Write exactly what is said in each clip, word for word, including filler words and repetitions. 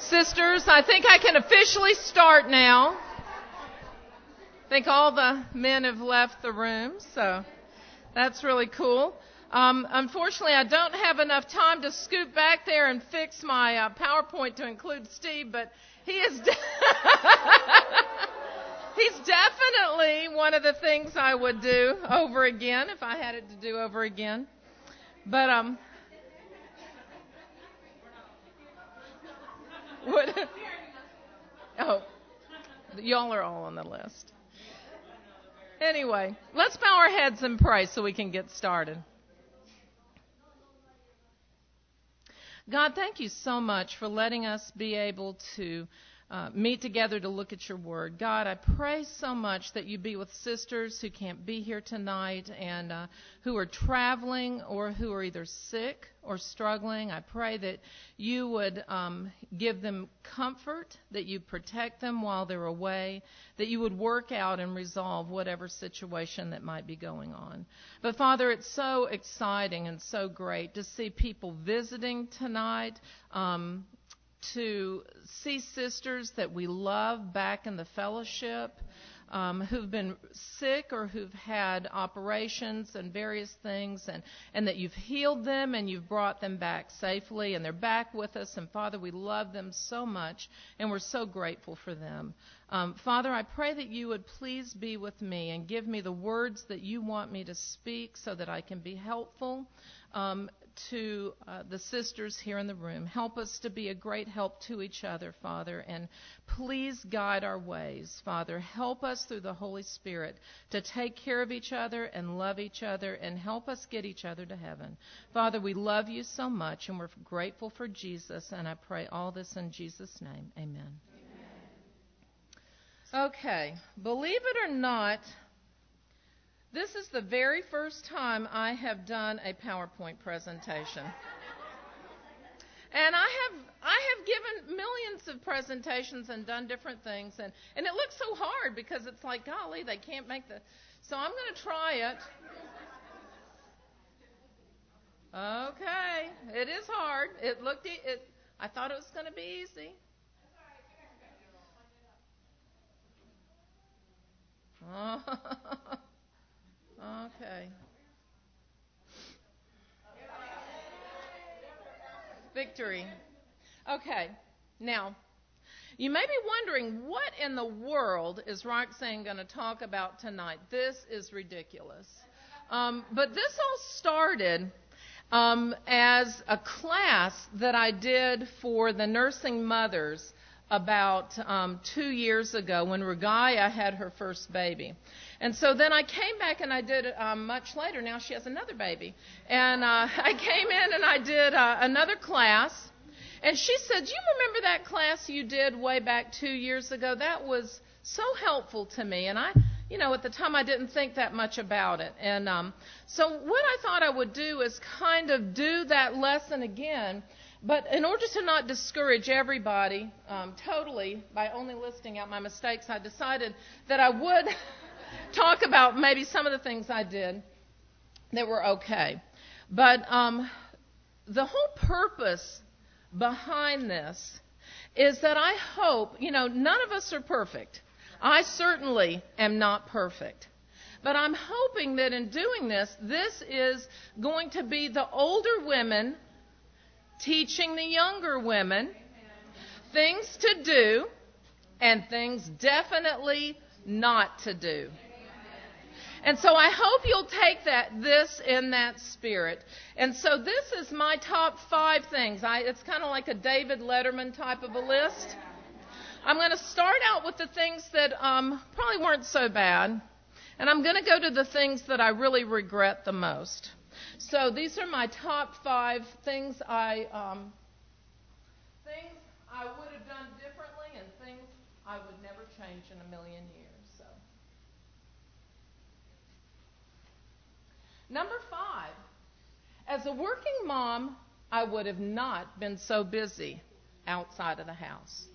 Sisters, I think I can officially start now. I think all the men have left the room, so that's really cool. Um, unfortunately, I don't have enough time to scoot back there and fix my uh, PowerPoint to include Steve, but he is de- he's definitely one of the things I would do over again if I had it to do over again. But um, what? Oh, y'all are all on the list. Anyway, let's bow our heads and pray so we can get started. God, thank you so much for letting us be able to uh, meet together to look at your word. God, I pray so much that you be with sisters who can't be here tonight and uh, who are traveling or who are either sick or struggling. I pray that you would um, give them comfort, that you protect them while they're away, that you would work out and resolve whatever situation that might be going on. But Father, it's so exciting and so great to see people visiting tonight, um, to see sisters that we love back in the fellowship, um, who've been sick or who've had operations and various things, and, and that you've healed them and you've brought them back safely, and they're back with us. And Father, we love them so much, and we're so grateful for them. Um, Father, I pray that you would please be with me and give me the words that you want me to speak so that I can be helpful um, to uh, the sisters here in the room. Help us to be a great help to each other, Father, and please guide our ways, Father. Help us through the Holy Spirit to take care of each other and love each other and help us get each other to heaven. Father, we love you so much, and we're grateful for Jesus, and I pray all this in Jesus' name. Amen. Okay, believe it or not, this is the very first time I have done a PowerPoint presentation. And I have I have given millions of presentations and done different things, and, and it looks so hard because it's like, golly, they can't make the... So I'm going to try it. Okay, it is hard. It looked... It, I thought it was going to be easy. Oh. Okay. Victory. Okay. Now, you may be wondering, what in the world is Roxanne going to talk about tonight? This is ridiculous. Um, but this all started um, as a class that I did for the nursing mothers about um, two years ago when Regaya had her first baby. And so then I came back and I did it um, much later. Now she has another baby. And uh, I came in and I did uh, another class. And she said, do you remember that class you did way back two years ago? That was so helpful to me. And I, you know, at the time I didn't think that much about it. And um, so what I thought I would do is kind of do that lesson again. But in order to not discourage everybody um, totally by only listing out my mistakes, I decided that I would talk about maybe some of the things I did that were okay. But um, the whole purpose behind this is that I hope, you know, none of us are perfect. I certainly am not perfect. But I'm hoping that in doing this, this is going to be the older women teaching the younger women things to do and things definitely not to do. And so I hope you'll take that, this in that spirit. And so this is my top five things. I, it's kind of like a David Letterman type of a list. I'm going to start out with the things that um, probably weren't so bad. And I'm going to go to the things that I really regret the most. So these are my top five things I um, things I would have done differently and things I would never change in a million years. So, number five, as a working mom, I would have not been so busy outside of the house.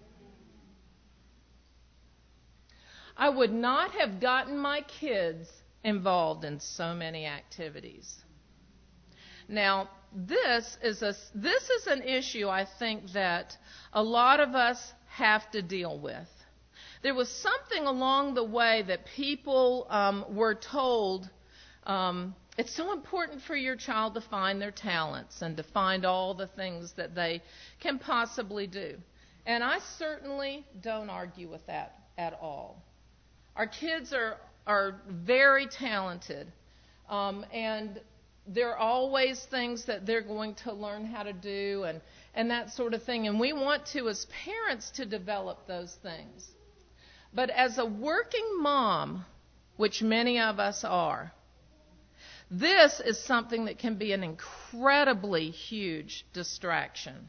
I would not have gotten my kids involved in so many activities. Now, this is a this is an issue I think that a lot of us have to deal with. There was something along the way that people um, were told, um, it's so important for your child to find their talents and to find all the things that they can possibly do. And I certainly don't argue with that at all. Our kids are are very talented, um, and there are always things that they're going to learn how to do and, and that sort of thing. And we want to, as parents, to develop those things. But as a working mom, which many of us are, this is something that can be an incredibly huge distraction.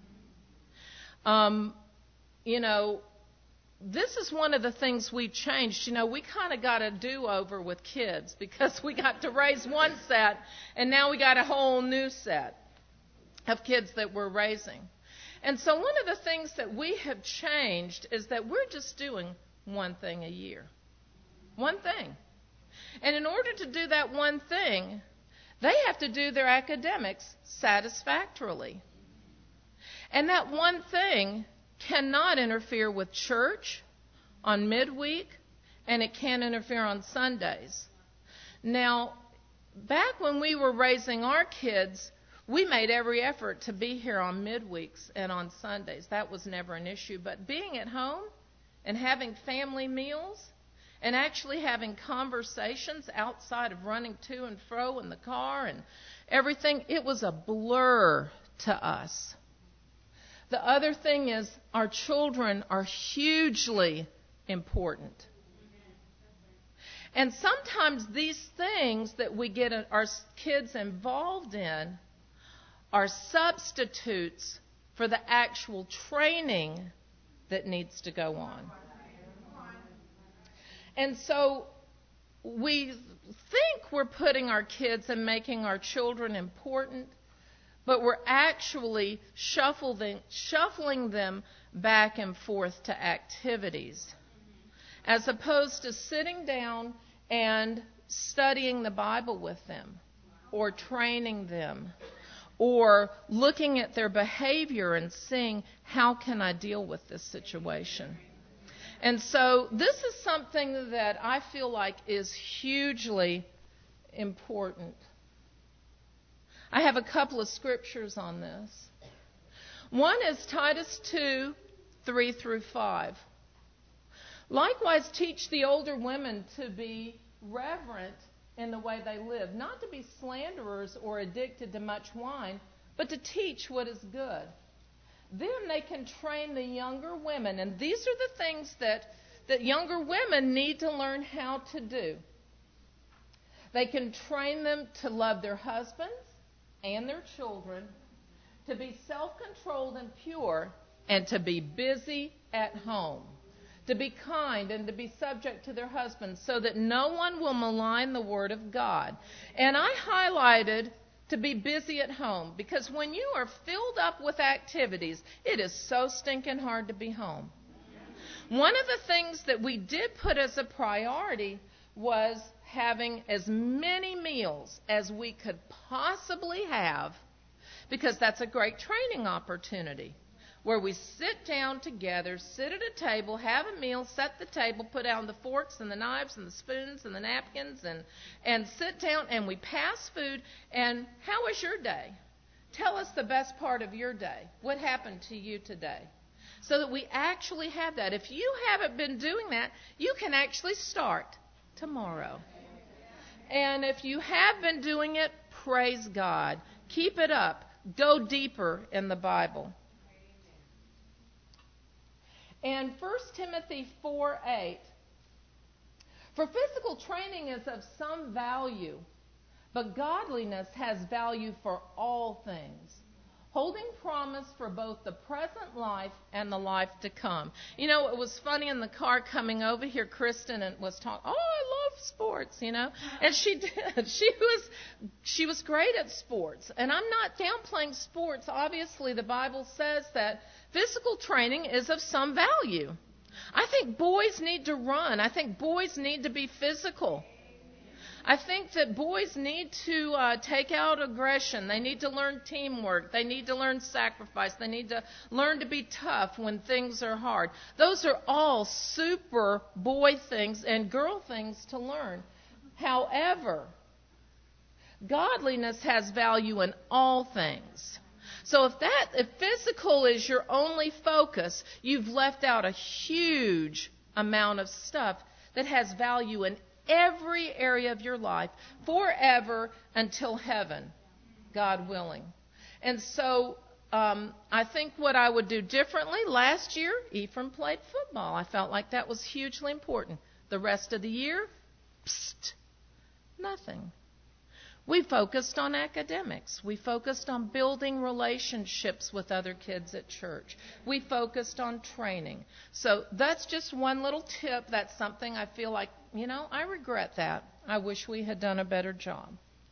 Um, you know, this is one of the things we changed. You know, we kind of got a do-over with kids because we got to raise one set, and now we got a whole new set of kids that we're raising. And so one of the things that we have changed is that we're just doing one thing a year. One thing. And in order to do that one thing, they have to do their academics satisfactorily. And that one thing cannot interfere with church on midweek, and it can't interfere on Sundays. Now, back when we were raising our kids, we made every effort to be here on midweeks and on Sundays. That was never an issue. But being at home and having family meals and actually having conversations outside of running to and fro in the car and everything, it was a blur to us. The other thing is our children are hugely important. And sometimes these things that we get our kids involved in are substitutes for the actual training that needs to go on. And so we think we're putting our kids and making our children important, but we're actually shuffling, shuffling them back and forth to activities, as opposed to sitting down and studying the Bible with them, or training them, or looking at their behavior and seeing, how can I deal with this situation? And so this is something that I feel like is hugely important. I have a couple of scriptures on this. One is Titus two, three through five. Likewise, teach the older women to be reverent in the way they live, not to be slanderers or addicted to much wine, but to teach what is good. Then they can train the younger women, and these are the things that, that younger women need to learn how to do. They can train them to love their husbands and their children, to be self-controlled and pure, and to be busy at home, to be kind and to be subject to their husbands, so that no one will malign the word of God. And I highlighted to be busy at home, because when you are filled up with activities, it is so stinking hard to be home. One of the things that we did put as a priority was having as many meals as we could possibly have, because that's a great training opportunity, where we sit down together, sit at a table, have a meal, set the table, put down the forks and the knives and the spoons and the napkins, and, and sit down and we pass food. And how was your day? Tell us the best part of your day. What happened to you today? So that we actually have that. If you haven't been doing that, you can actually start tomorrow. And if you have been doing it, praise God. Keep it up. Go deeper in the Bible. And First Timothy four eight, for physical training is of some value, but godliness has value for all things, holding promise for both the present life and the life to come. You know, it was funny in the car coming over here, Kristen was talking, oh, I love sports, you know. And she did. She was she was great at sports. And I'm not downplaying sports. Obviously, the Bible says that physical training is of some value. I think boys need to run. I think boys need to be physical. I think that boys need to uh, take out aggression. They need to learn teamwork. They need to learn sacrifice. They need to learn to be tough when things are hard. Those are all super boy things and girl things to learn. However, godliness has value in all things. So if that, if physical is your only focus, you've left out a huge amount of stuff that has value in every area of your life forever until heaven, God willing. And so um, I think what I would do differently, last year, Ephraim played football. I felt like that was hugely important. The rest of the year, psst, nothing. We focused on academics. We focused on building relationships with other kids at church. We focused on training. So that's just one little tip. That's something I feel like, you know, I regret that. I wish we had done a better job.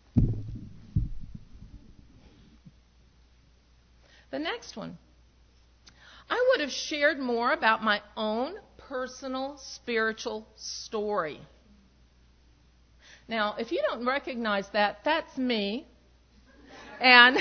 The next one. I would have shared more about my own personal spiritual story. Now, if you don't recognize that, that's me. And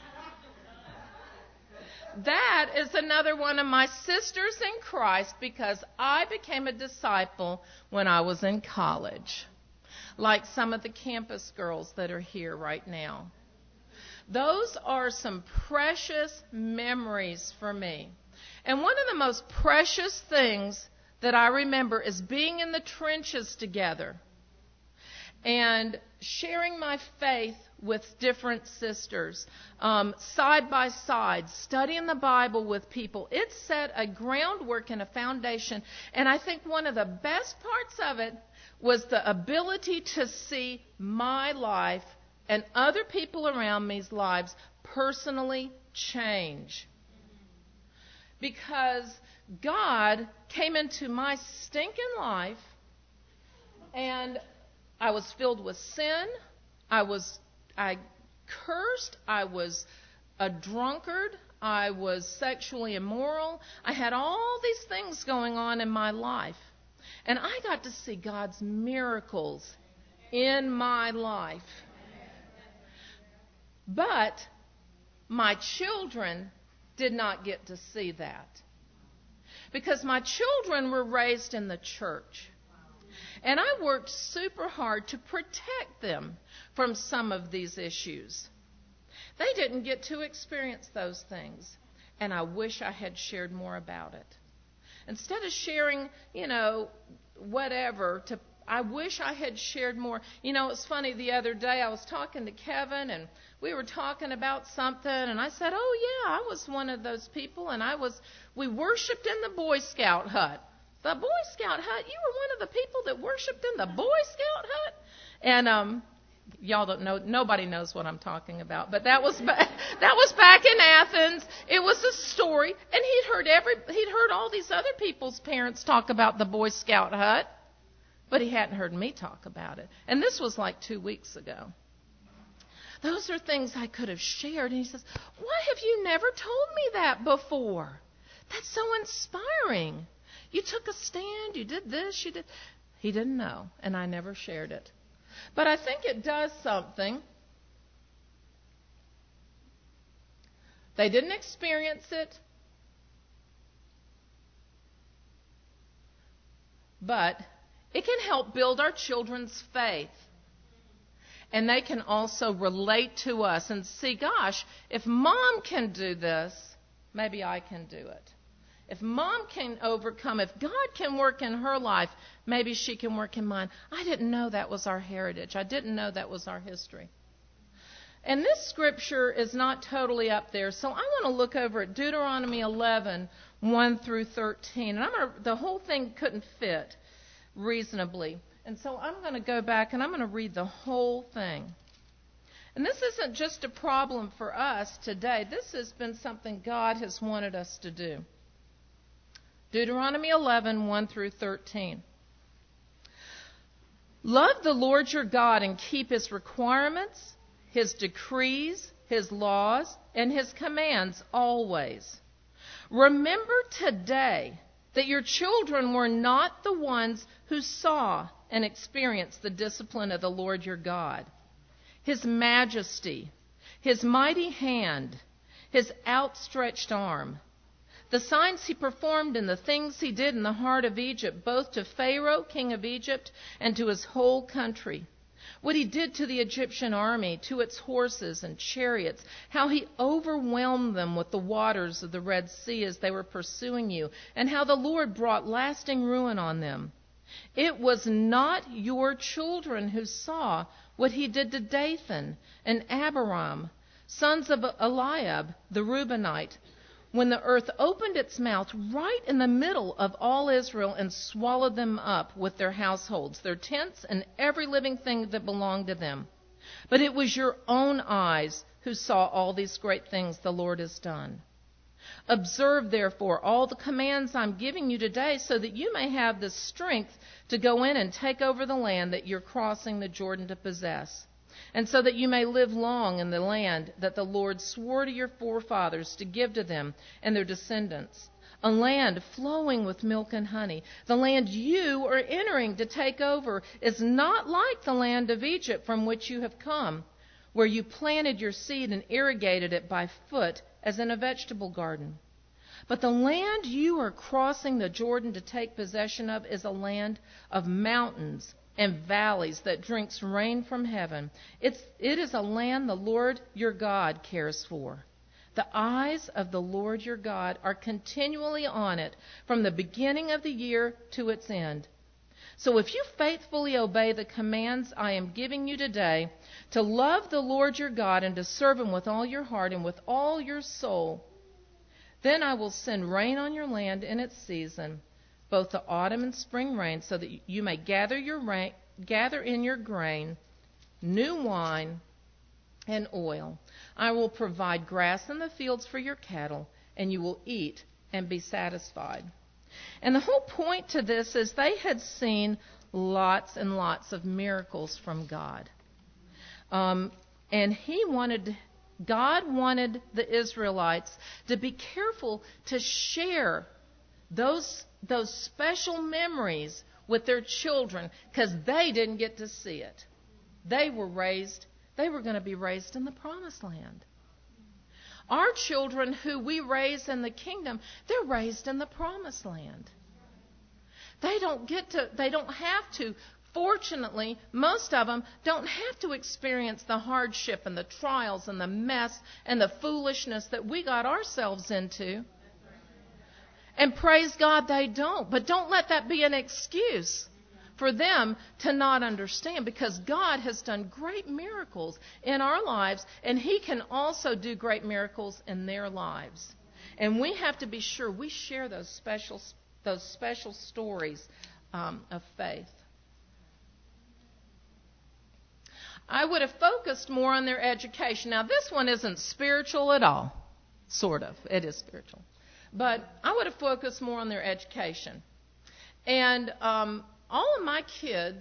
that is another one of my sisters in Christ, because I became a disciple when I was in college, like some of the campus girls that are here right now. Those are some precious memories for me. And one of the most precious things that I remember is being in the trenches together and sharing my faith with different sisters, um, side by side, studying the Bible with people. It set a groundwork and a foundation. And I think one of the best parts of it was the ability to see my life and other people around me's lives personally change. Because God came into my stinking life, and I was filled with sin. I was, I cursed. I was a drunkard. I was sexually immoral. I had all these things going on in my life. And I got to see God's miracles in my life. But my children did not get to see that. Because my children were raised in the church. And I worked super hard to protect them from some of these issues. They didn't get to experience those things. And I wish I had shared more about it. Instead of sharing, you know, whatever, to, I wish I had shared more. You know, it's funny, the other day I was talking to Kevin, and we were talking about something, and I said, oh, yeah, I was one of those people, and I was, we worshiped in the Boy Scout hut. The Boy Scout hut? You were one of the people that worshiped in the Boy Scout hut? And um, y'all don't know, nobody knows what I'm talking about. But that was ba- that was back in Athens. It was a story, and he'd heard every he'd heard all these other people's parents talk about the Boy Scout hut, but he hadn't heard me talk about it. And this was like two weeks ago. Those are things I could have shared. And he says, "Why have you never told me that before? That's so inspiring. You took a stand, you did this, you did..." He didn't know, and I never shared it. But I think it does something. They didn't experience it, but it can help build our children's faith. And they can also relate to us and see, gosh, if Mom can do this, maybe I can do it. If Mom can overcome, if God can work in her life, maybe she can work in mine. I didn't know that was our heritage. I didn't know that was our history. And this scripture is not totally up there, so I want to look over at Deuteronomy eleven, one through thirteen. And I'm gonna, the whole thing couldn't fit reasonably. And so I'm going to go back and I'm going to read the whole thing. And this isn't just a problem for us today. This has been something God has wanted us to do. Deuteronomy eleven, one through thirteen. Love the Lord your God and keep His requirements, His decrees, His laws, and His commands always. Remember today that your children were not the ones who saw and experience the discipline of the Lord your God, His majesty, His mighty hand, His outstretched arm, the signs He performed and the things He did in the heart of Egypt, both to Pharaoh, king of Egypt, and to his whole country. What He did to the Egyptian army, to its horses and chariots, how He overwhelmed them with the waters of the Red Sea as they were pursuing you, and how the Lord brought lasting ruin on them. It was not your children who saw what He did to Dathan and Abiram, sons of Eliab the Reubenite, when the earth opened its mouth right in the middle of all Israel and swallowed them up with their households, their tents, and every living thing that belonged to them. But it was your own eyes who saw all these great things the Lord has done. Observe, therefore, all the commands I'm giving you today, so that you may have the strength to go in and take over the land that you're crossing the Jordan to possess, and so that you may live long in the land that the Lord swore to your forefathers to give to them and their descendants, a land flowing with milk and honey. The land you are entering to take over is not like the land of Egypt from which you have come, where you planted your seed and irrigated it by foot as in a vegetable garden. But the land you are crossing the Jordan to take possession of is a land of mountains and valleys that drinks rain from heaven. It's, it is a land the Lord your God cares for. The eyes of the Lord your God are continually on it from the beginning of the year to its end. So if you faithfully obey the commands I am giving you today, to love the Lord your God and to serve Him with all your heart and with all your soul, then I will send rain on your land in its season, both the autumn and spring rain, so that you may gather your rain, gather in your grain, new wine, and oil. I will provide grass in the fields for your cattle, and you will eat and be satisfied. And the whole point to this is they had seen lots and lots of miracles from God. Um, and he wanted, God wanted the Israelites to be careful to share those, those special memories with their children, because they didn't get to see it. They were raised, they were going to be raised in the Promised Land. Our children who we raise in the kingdom, they're raised in the Promised Land. They don't get to, they don't have to, fortunately, most of them don't have to experience the hardship and the trials and the mess and the foolishness that we got ourselves into. And praise God they don't. But don't let that be an excuse for them to not understand, because God has done great miracles in our lives, and He can also do great miracles in their lives. And we have to be sure we share those special, those special stories um, of faith. I would have focused more on their education. Now, this one isn't spiritual at all. Sort of. It is spiritual. But I would have focused more on their education. And um, all of my kids,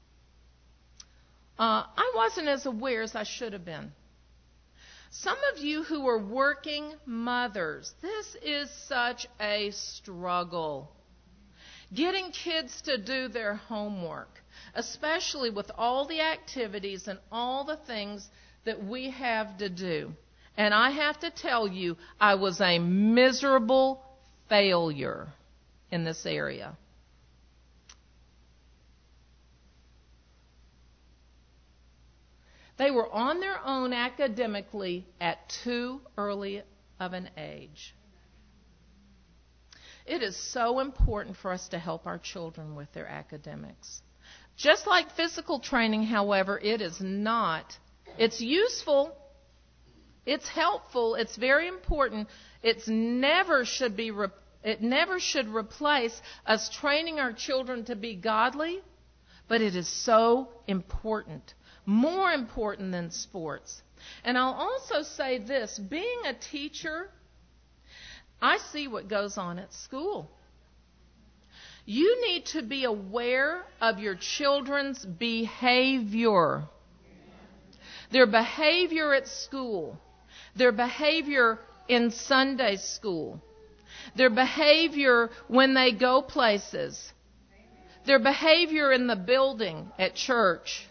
uh, I wasn't as aware as I should have been. Some of you who are working mothers, this is such a struggle. Getting kids to do their homework, especially with all the activities and all the things that we have to do. And I have to tell you, I was a miserable failure in this area. They were on their own academically at too early of an age. It is so important for us to help our children with their academics. Just like physical training, however, it is not. It's useful. It's helpful. It's very important. It's never should be. Re- it never should replace us training our children to be godly, but it is so important. More important than sports. And I'll also say this, being a teacher, I see what goes on at school. You need to be aware of your children's behavior. Their behavior at school. Their behavior in Sunday school. Their behavior when they go places. their behavior in the building at church.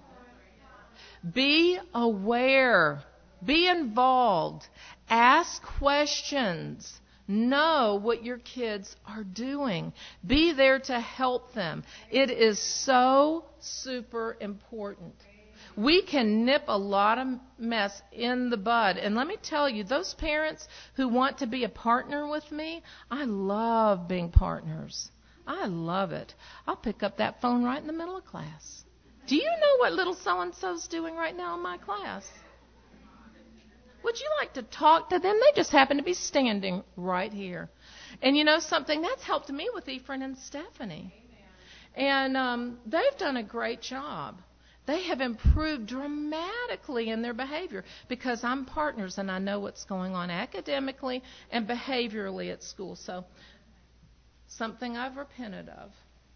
Be aware. Be involved. Ask questions. Know what your kids are doing. Be there to help them. It is so super important. We can nip a lot of mess in the bud. And let me tell you, those parents who want to be a partner with me, I love being partners. I love it. I'll pick up that phone right in the middle of class. Do you know what little so-and-so's doing right now in my class? Would you like to talk to them? They just happen to be standing right here. And you know something? That's helped me with Ephraim and Stephanie. And um, they've done a great job. They have improved dramatically in their behavior because I'm partners and I know what's going on academically and behaviorally at school. So something I've repented of.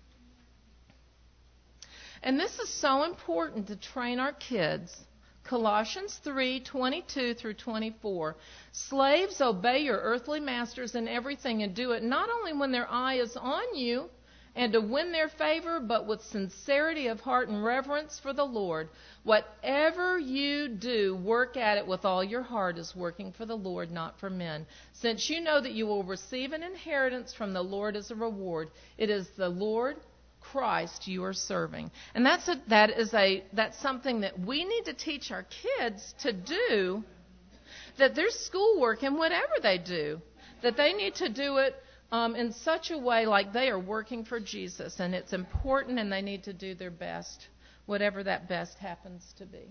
And this is so important to train our kids. Colossians three twenty-two through twenty-four. Slaves, obey your earthly masters in everything and do it not only when their eye is on you and to win their favor, but with sincerity of heart and reverence for the Lord. Whatever you do, work at it with all your heart as working for the Lord, not for men, since you know that you will receive an inheritance from the Lord as a reward. It is the Lord Christ you are serving. And that's a, that is a that's something that we need to teach our kids to do, that their schoolwork and whatever they do, that they need to do it um, in such a way like they are working for Jesus. And it's important and they need to do their best, whatever that best happens to be.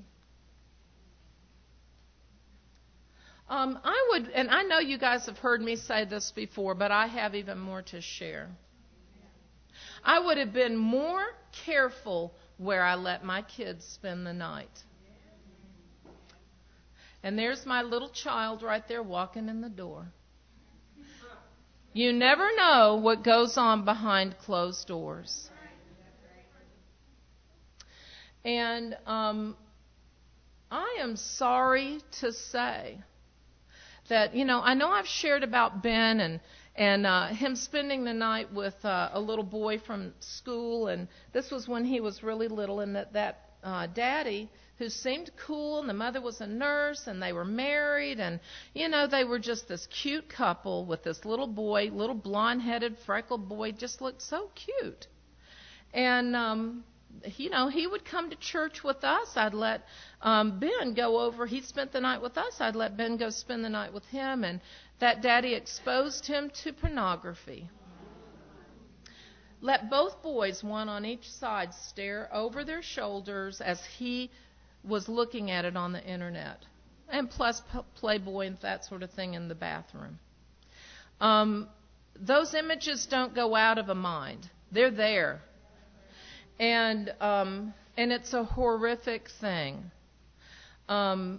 Um, I would, and I know you guys have heard me say this before, but I have even more to share. I would have been more careful where I let my kids spend the night. And there's my little child right there walking in the door. You never know what goes on behind closed doors. And um, I am sorry to say that, you know, I know I've shared about Ben and And uh, him spending the night with uh, a little boy from school. And this was when he was really little. And that, that uh, daddy, who seemed cool, and the mother was a nurse, and they were married. And, you know, they were just this cute couple with this little boy, little blonde-headed, freckled boy, just looked so cute. And, um, you know, he would come to church with us. I'd let um, Ben go over. He spent the night with us. I'd let Ben go spend the night with him. And that daddy exposed him to pornography. Let both boys, one on each side, stare over their shoulders as he was looking at it on the internet. And plus Playboy and that sort of thing in the bathroom. Um, those images don't go out of a mind. They're there. And um, and it's a horrific thing. Um,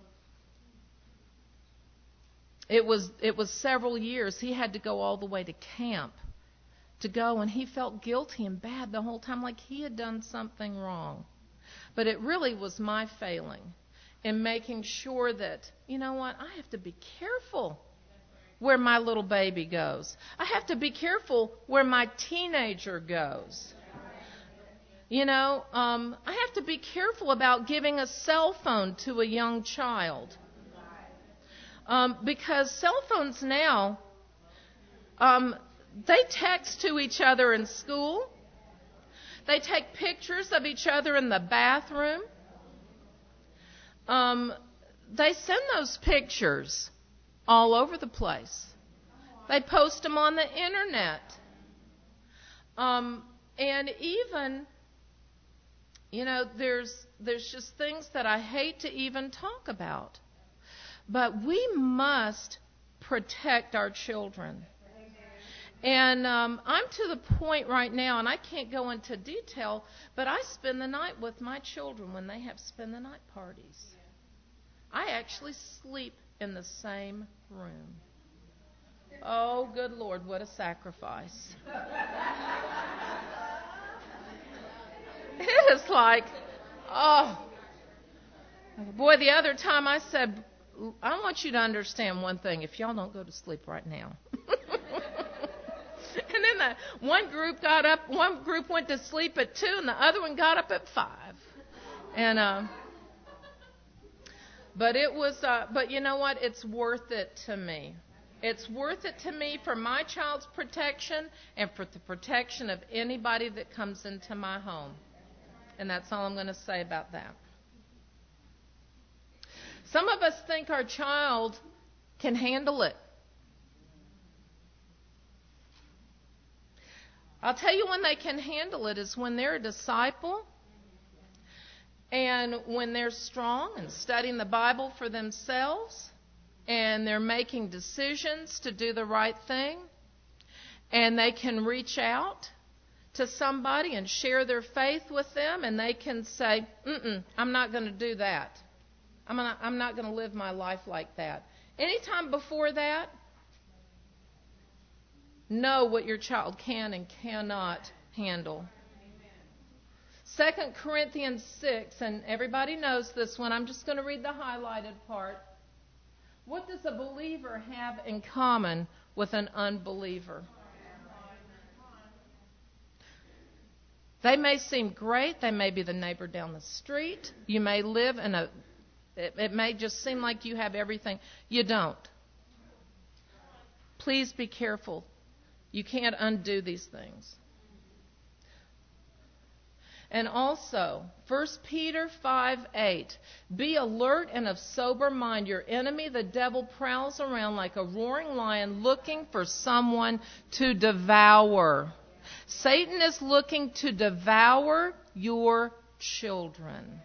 it was it was several years. He had to go all the way to camp to go, and he felt guilty and bad the whole time, like he had done something wrong. But it really was my failing in making sure that, you know what, I have to be careful where my little baby goes. I have to be careful where my teenager goes. You know, um, I have to be careful about giving a cell phone to a young child. Um, because cell phones now, um, they text to each other in school. They take pictures of each other in the bathroom. Um, they send those pictures all over the place. They post them on the internet. Um, and even... You know, there's there's just things that I hate to even talk about. But we must protect our children. And um, I'm to the point right now, and I can't go into detail, but I spend the night with my children when they have spend the night parties. I actually sleep in the same room. Oh, good Lord, what a sacrifice. It is like, oh, boy, the other time I said, I want you to understand one thing. If y'all don't go to sleep right now. And then and the one group got up, one group went to sleep at two, and the other one got up at five. And uh, but it was, uh, but you know what? It's worth it to me. It's worth it to me for my child's protection and for the protection of anybody that comes into my home. And that's all I'm going to say about that. Some of us think our child can handle it. I'll tell you when they can handle it is when they're a disciple and when they're strong and studying the Bible for themselves and they're making decisions to do the right thing and they can reach out to somebody and share their faith with them and they can say, mm-mm, I'm not going to do that. I'm not, I'm not going to live my life like that. Anytime before that, know what your child can and cannot handle. Second Corinthians six, and everybody knows this one. I'm just going to read the highlighted part. What does a believer have in common with an unbeliever? They may seem great. They may be the neighbor down the street. You may live in a, it, it may just seem like you have everything. You don't. Please be careful. You can't undo these things. And also, First Peter five eight, be alert and of sober mind. Your enemy, the devil, prowls around like a roaring lion looking for someone to devour. Satan is looking to devour your children,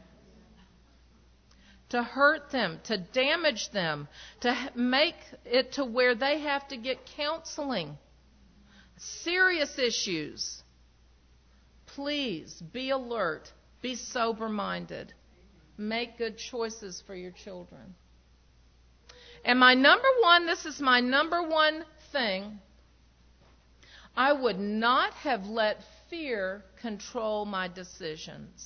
to hurt them, to damage them, to make it to where they have to get counseling. Serious issues. Please be alert. Be sober-minded. Make good choices for your children. And my number one, this is my number one thing, I would not have let fear control my decisions.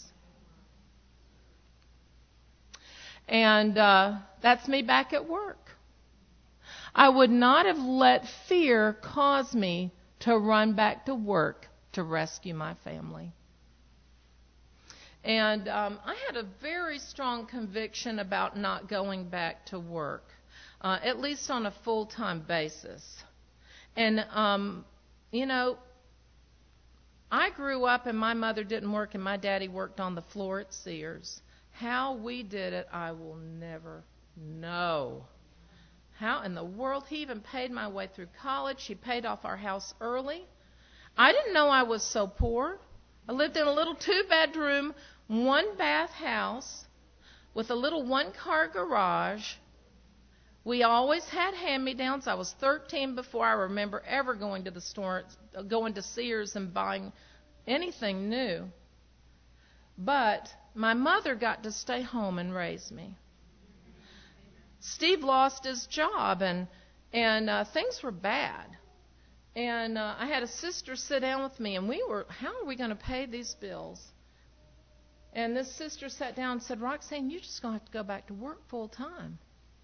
And uh, that's me back at work. I would not have let fear cause me to run back to work to rescue my family. And um, I had a very strong conviction about not going back to work, uh, at least on a full-time basis. And, um, you know, I grew up and my mother didn't work and my daddy worked on the floor at Sears. How we did it, I will never know. How in the world? He even paid my way through college. He paid off our house early. I didn't know I was so poor. I lived in a little two-bedroom, one-bath house with a little one-car garage. We always had hand-me-downs. I was thirteen before I remember ever going to the store, going to Sears and buying anything new. But my mother got to stay home and raise me. Steve lost his job, and and uh, things were bad. And uh, I had a sister sit down with me, and we were, how are we going to pay these bills? And this sister sat down and said, Roxanne, you're just going to have to go back to work full time.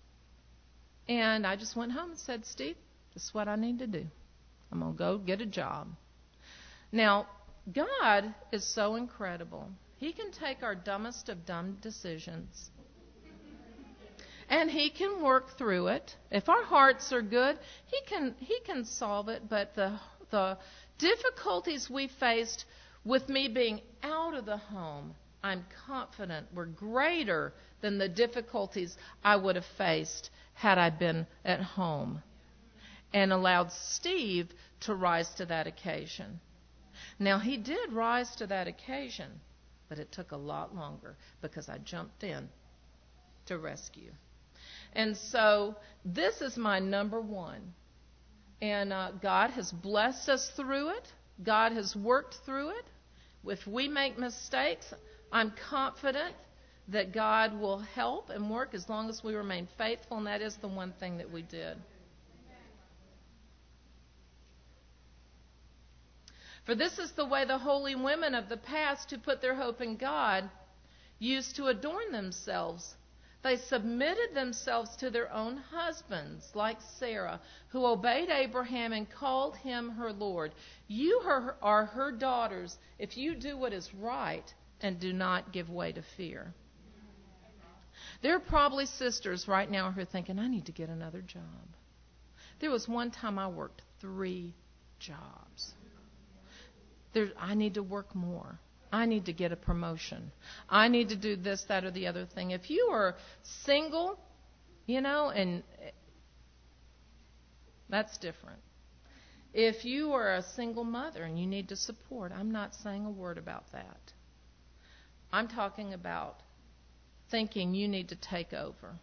And I just went home and said, Steve, this is what I need to do. I'm going to go get a job. Now, God is so incredible. He can take our dumbest of dumb decisions and He can work through it. If our hearts are good, He can He can solve it. But the the difficulties we faced with me being out of the home, I'm confident were greater than the difficulties I would have faced had I been at home and allowed Steve to rise to that occasion. Now, he did rise to that occasion, but it took a lot longer because I jumped in to rescue. And so this is my number one. And uh, God has blessed us through it. God has worked through it. If we make mistakes, I'm confident that God will help and work as long as we remain faithful, and that is the one thing that we did. For this is the way the holy women of the past who put their hope in God used to adorn themselves. They submitted themselves to their own husbands, like Sarah, who obeyed Abraham and called him her Lord. You are her daughters if you do what is right and do not give way to fear. There are probably sisters right now who are thinking, I need to get another job. There was one time I worked three jobs. There, I need to work more. I need to get a promotion. I need to do this, that, or the other thing. If you are single, you know, and that's different. If you are a single mother and you need to support, I'm not saying a word about that. I'm talking about thinking you need to take over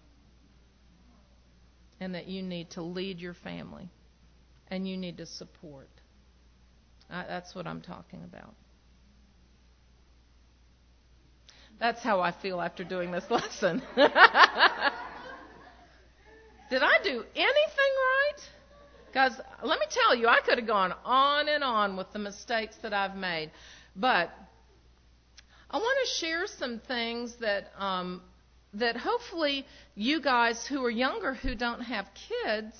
and that you need to lead your family and you need to support. Uh, that's what I'm talking about. That's how I feel after doing this lesson. Did I do anything right? Guys, let me tell you, I could have gone on and on with the mistakes that I've made. But I want to share some things that um, that hopefully you guys who are younger, who don't have kids,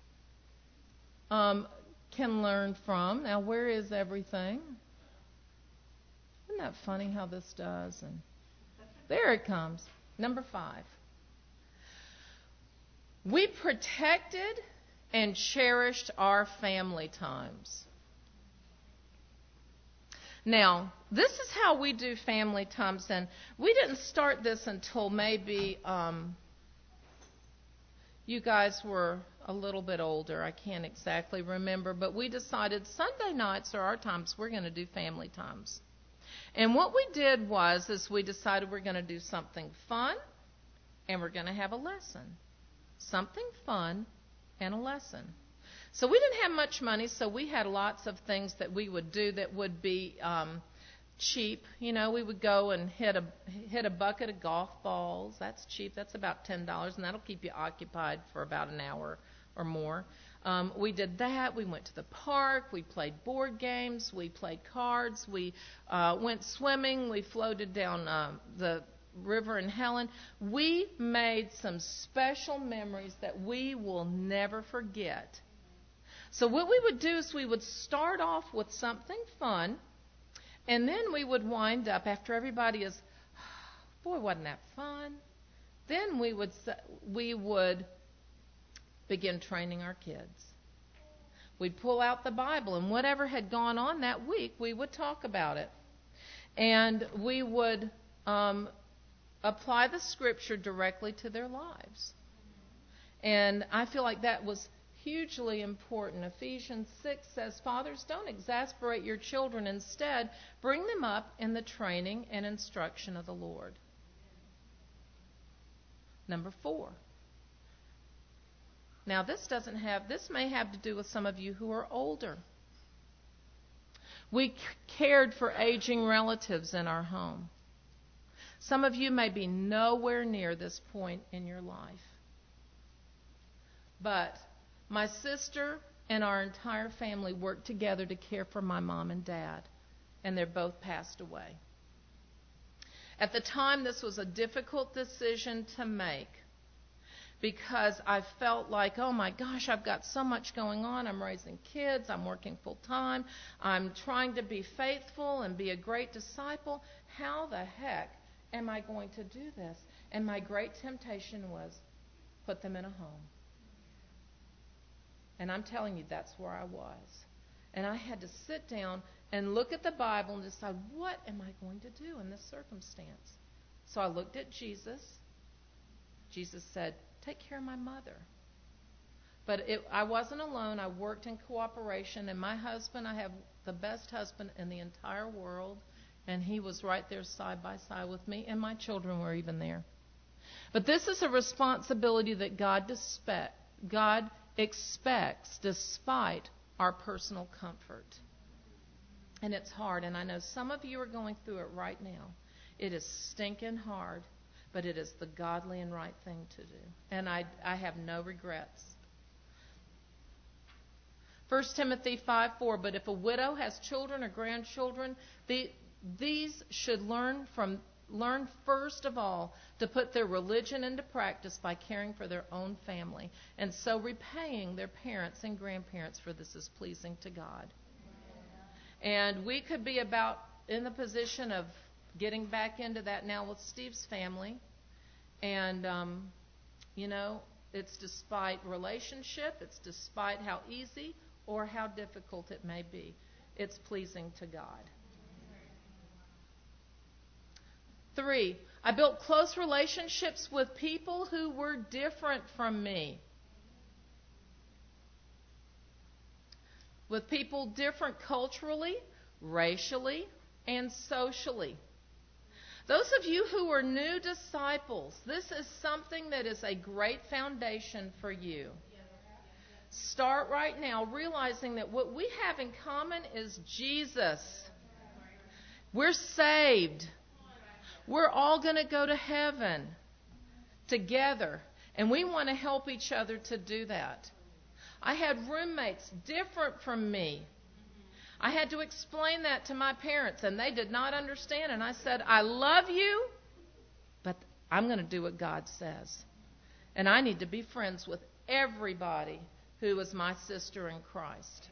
um, can learn from. Now, where is everything? Isn't that funny how this does? And there it comes. Number five. We protected and cherished our family times. Now, this is how we do family times, and we didn't start this until maybe um, you guys were a little bit older. I can't exactly remember, but we decided Sunday nights are our times. We're going to do family times. And what we did was is we decided we're going to do something fun and we're going to have a lesson. Something fun and a lesson. So we didn't have much money, so we had lots of things that we would do that would be um, cheap. You know, we would go and hit a hit a bucket of golf balls. That's cheap. That's about ten dollars, and that'll keep you occupied for about an hour or more. Um, we did that. We went to the park. We played board games. We played cards. We uh, went swimming. We floated down uh, the river in Helen. We made some special memories that we will never forget. So what we would do is we would start off with something fun, and then we would wind up after everybody is, boy, wasn't that fun? Then we would we would begin training our kids. We'd pull out the Bible, and whatever had gone on that week, we would talk about it. And we would um, apply the Scripture directly to their lives. And I feel like that was hugely important. Ephesians six says, Fathers, don't exasperate your children. Instead, bring them up in the training and instruction of the Lord. Number four. Now, this doesn't have, this may have to do with some of you who are older. We cared for aging relatives in our home. Some of you may be nowhere near this point in your life. But my sister and our entire family worked together to care for my mom and dad, and they're both passed away. At the time, this was a difficult decision to make because I felt like, oh my gosh, I've got so much going on. I'm raising kids. I'm working full time. I'm trying to be faithful and be a great disciple. How the heck am I going to do this? And my great temptation was put them in a home. And I'm telling you, that's where I was. And I had to sit down and look at the Bible and decide, what am I going to do in this circumstance? So I looked at Jesus. Jesus said, take care of my mother. But it, I wasn't alone. I worked in cooperation. And my husband, I have the best husband in the entire world. And he was right there side by side with me. And my children were even there. But this is a responsibility that God dispe- God expects despite our personal comfort. And it's hard, and I know some of you are going through it right now. It is stinking hard, but it is the godly and right thing to do. And I, I have no regrets. First Timothy five four, but if a widow has children or grandchildren, the, these should learn from learn first of all to put their religion into practice by caring for their own family, and so repaying their parents and grandparents, for this is pleasing to God. And we could be about in the position of getting back into that now with Steve's family. And, um, you know, it's despite relationship, it's despite how easy or how difficult it may be. It's pleasing to God. Three, I built close relationships with people who were different from me. With people different culturally, racially, and socially. Those of you who are new disciples, this is something that is a great foundation for you. Start right now realizing that what we have in common is Jesus. We're saved. We're all going to go to heaven together, and we want to help each other to do that. I had roommates different from me. I had to explain that to my parents, and they did not understand. And I said, I love you, but I'm going to do what God says. And I need to be friends with everybody who is my sister in Christ.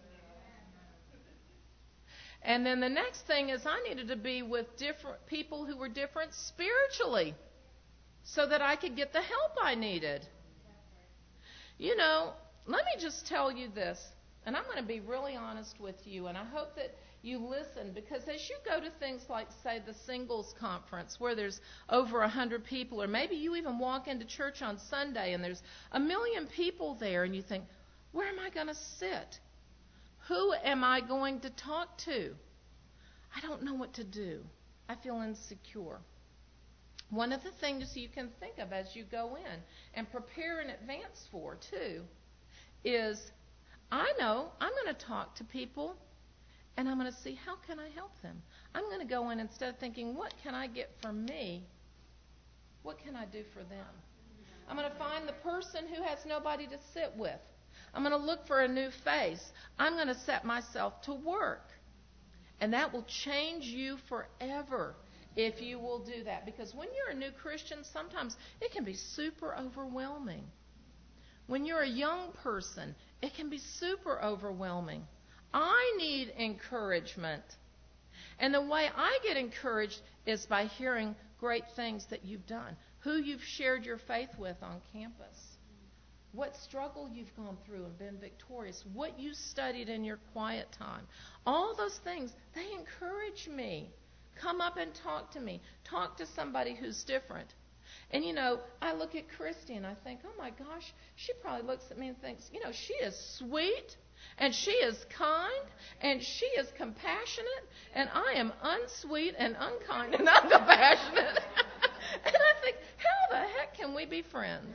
And then the next thing is I needed to be with different people who were different spiritually so that I could get the help I needed. You know, let me just tell you this, and I'm going to be really honest with you, and I hope that you listen, because as you go to things like, say, the singles conference where there's over a hundred people, or maybe you even walk into church on Sunday and there's a million people there, and you think, where am I going to sit? Who am I going to talk to? I don't know what to do. I feel insecure. One of the things you can think of as you go in and prepare in advance for, too, is I know I'm going to talk to people and I'm going to see how can I help them. I'm going to go in instead of thinking, what can I get for me? What can I do for them? I'm going to find the person who has nobody to sit with. I'm going to look for a new face. I'm going to set myself to work. And that will change you forever if you will do that. Because when you're a new Christian, sometimes it can be super overwhelming. When you're a young person, it can be super overwhelming. I need encouragement. And the way I get encouraged is by hearing great things that you've done, who you've shared your faith with on campus, what struggle you've gone through and been victorious, what you studied in your quiet time. All those things, they encourage me. Come up and talk to me. Talk to somebody who's different. And, you know, I look at Christy and I think, oh, my gosh, she probably looks at me and thinks, you know, she is sweet and she is kind and she is compassionate and I am unsweet and unkind and uncompassionate. And I think, how the heck can we be friends?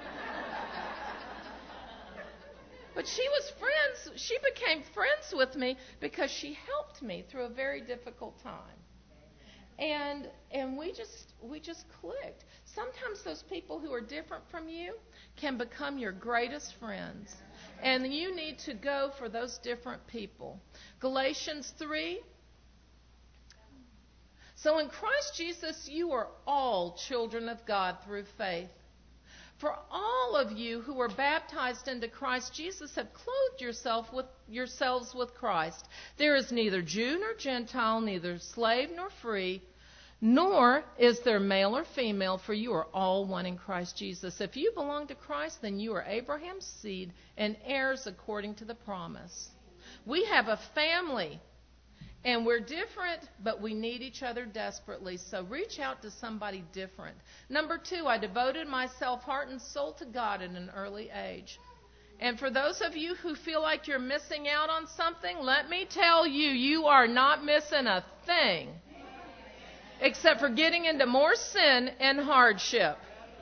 But she was friends. She became friends with me because she helped me through a very difficult time. And and we just we just clicked. Sometimes those people who are different from you can become your greatest friends. And you need to go for those different people. Galatians three. So in Christ Jesus you are all children of God through faith. For all of you who were baptized into Christ Jesus have clothed yourself with, yourselves with Christ. There is neither Jew nor Gentile, neither slave nor free, nor is there male or female, for you are all one in Christ Jesus. If you belong to Christ, then you are Abraham's seed and heirs according to the promise. We have a family. And we're different, but we need each other desperately. So reach out to somebody different. Number two, I devoted myself heart and soul to God at an early age. And for those of you who feel like you're missing out on something, let me tell you, you are not missing a thing. Except for getting into more sin and hardship.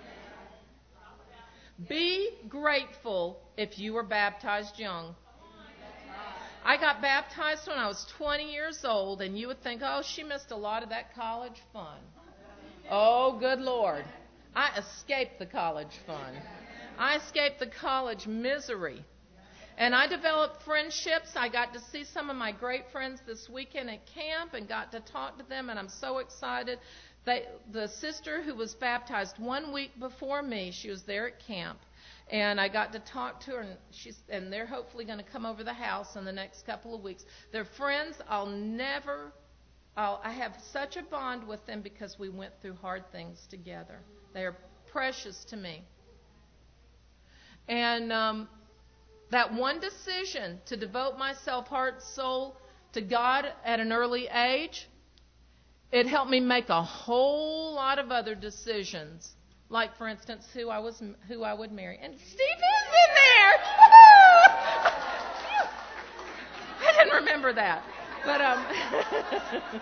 Be grateful if you were baptized young. I got baptized when I was twenty years old, and you would think, oh, she missed a lot of that college fun. Oh, good Lord. I escaped the college fun. I escaped the college misery. And I developed friendships. I got to see some of my great friends this weekend at camp and got to talk to them, and I'm so excited They, the sister who was baptized one week before me, she was there at camp, and I got to talk to her, and she's and they're hopefully going to come over the house in the next couple of weeks. They're friends. I'll never, I'll, I have such a bond with them because we went through hard things together. They are precious to me. And um, that one decision to devote myself, heart, soul, to God at an early age, it helped me make a whole lot of other decisions, like, for instance, who I was, who I would marry. And Steve is in there. I didn't remember that, but um,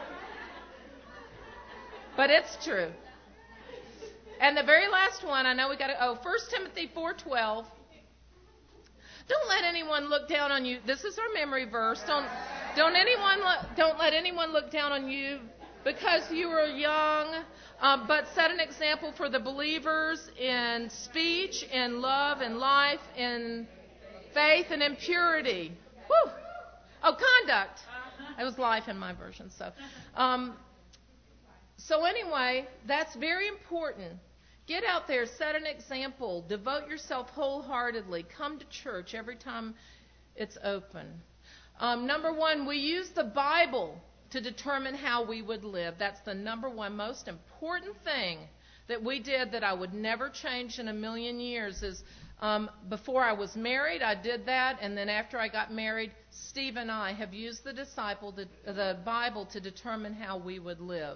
but it's true. And the very last one, I know we got to. Oh, First Timothy four twelve. Don't let anyone look down on you. This is our memory verse. Don't don't anyone don't let anyone look down on you because you are young, um, but set an example for the believers in speech, in love, in life, in faith, and in purity. Woo! Oh, conduct. It was life in my version. So, um, so anyway, that's very important. Get out there, set an example, devote yourself wholeheartedly. Come to church every time it's open. Um, number one, we use the Bible to determine how we would live. That's the number one most important thing that we did that I would never change in a million years is um, before I was married, I did that. And then after I got married, Steve and I have used the disciple, to, the Bible to determine how we would live.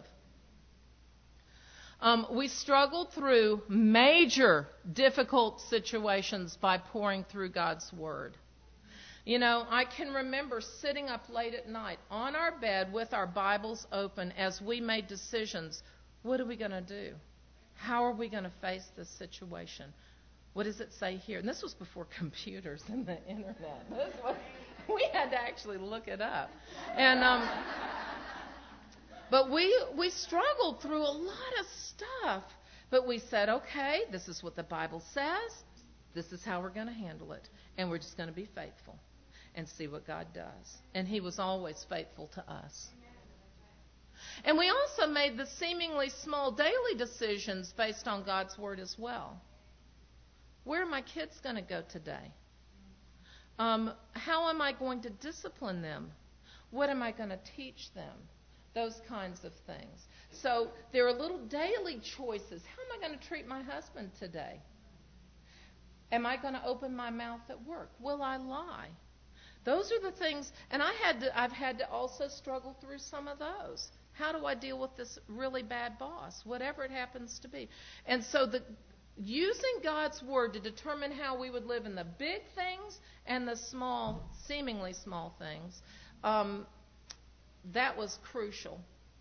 Um, we struggled through major difficult situations by pouring through God's Word. You know, I can remember sitting up late at night on our bed with our Bibles open as we made decisions. What are we going to do? How are we going to face this situation? What does it say here? And this was before computers and the internet. This was, we had to actually look it up. And um, but we we struggled through a lot of stuff. But we said, okay, this is what the Bible says. This is how we're going to handle it. And we're just going to be faithful and see what God does. And He was always faithful to us. And we also made the seemingly small daily decisions based on God's Word as well. Where are my kids going to go today? Um, how am I going to discipline them? What am I going to teach them? Those kinds of things. So there are little daily choices. How am I going to treat my husband today? Am I going to open my mouth at work? Will I lie? Those are the things, and I had to, I've had to also struggle through some of those. How do I deal with this really bad boss, whatever it happens to be? And so the using God's Word to determine how we would live in the big things and the small, seemingly small things, um, that was crucial.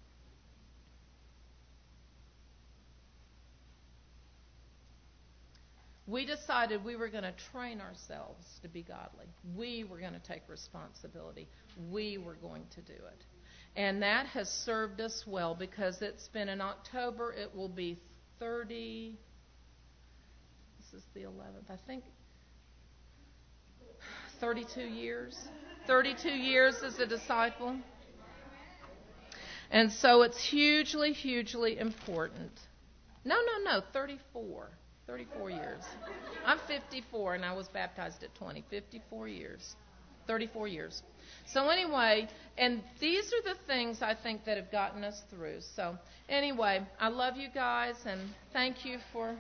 We decided we were going to train ourselves to be godly. We were going to take responsibility. We were going to do it. And that has served us well because it's been in October. It will be thirty. This is the eleventh, I think. thirty-two years. thirty-two years as a disciple. And so it's hugely, hugely important. No, no, no, thirty-four. thirty-four years. I'm fifty-four and I was baptized at twenty. fifty-four years. thirty-four years. So anyway, and these are the things I think that have gotten us through. So anyway, I love you guys and thank you for...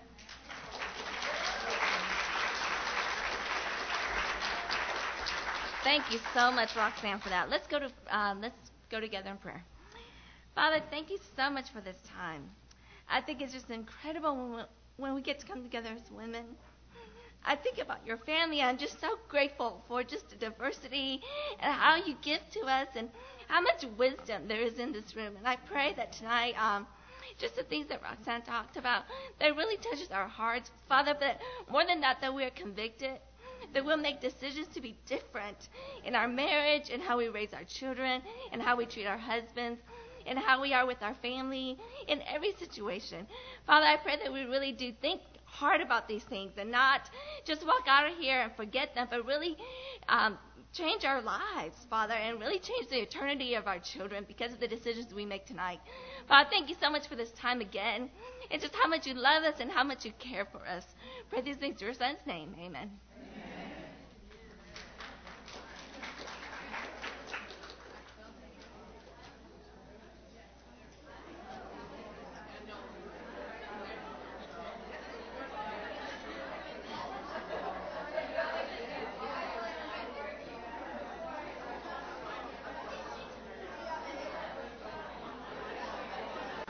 Thank you so much, Roxanne, for that. Let's go to uh, let's go together in prayer. Father, thank you so much for this time. I think it's just incredible when we, when we get to come together as women. I think about your family. I'm just so grateful for just the diversity and how you give to us and how much wisdom there is in this room. And I pray that tonight, um, just the things that Roxanne talked about, that really touches our hearts. Father, but more than that, that we are convicted, that we'll make decisions to be different in our marriage and how we raise our children and how we treat our husbands and how we are with our family in every situation. Father, I pray that we really do think hard about these things and not just walk out of here and forget them, but really um, change our lives, Father, and really change the eternity of our children because of the decisions we make tonight. Father, thank you so much for this time again, and just how much you love us and how much you care for us. Pray these things in your Son's name. Amen.